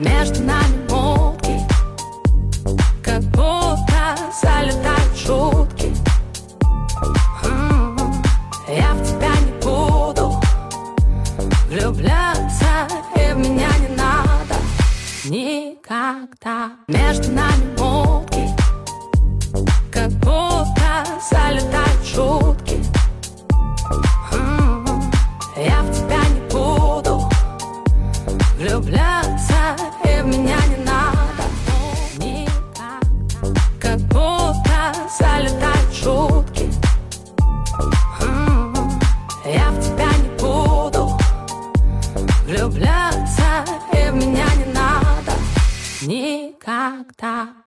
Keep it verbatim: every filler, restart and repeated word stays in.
Между нами мутки, как будто залетают шутки. М-м-м. Я в тебя не буду влюбляться, и в меня не надо никогда. Между нами мутки, как будто залетают шутки. М-м-м. Я в тебя не буду влюбляться, и в меня не надо никогда. Как будто залетают шутки. М-м-м. Я в тебя не буду влюбляться, и в меня не надо никогда.